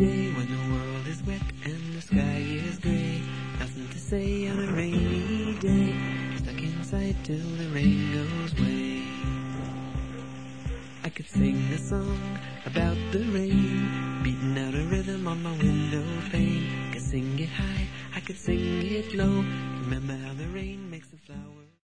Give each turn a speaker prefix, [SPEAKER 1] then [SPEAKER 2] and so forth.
[SPEAKER 1] day when the world is wet and the sky is grey. Nothing to say on a rainy day. Stuck inside till the rain goes away. I could sing a song about the rain, beating out a rhythm on my window pane. Could sing it high, I could sing it low. Remember how the rain makes the flowers